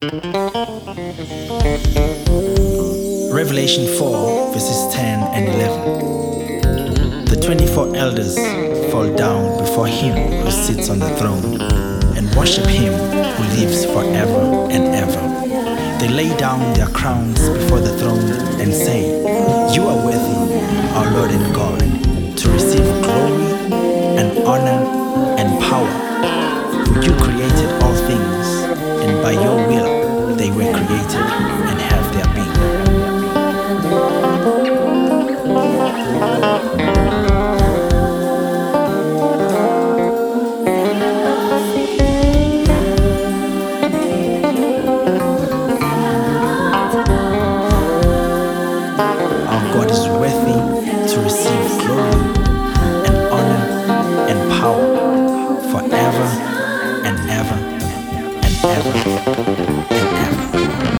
Revelation 4, verses 10 and 11. The 24 elders fall down before him who sits on the throne and worship him who lives forever and ever. They lay down their crowns before the throne and say, "You are worthy, our Lord and God, to receive glory and honor and power,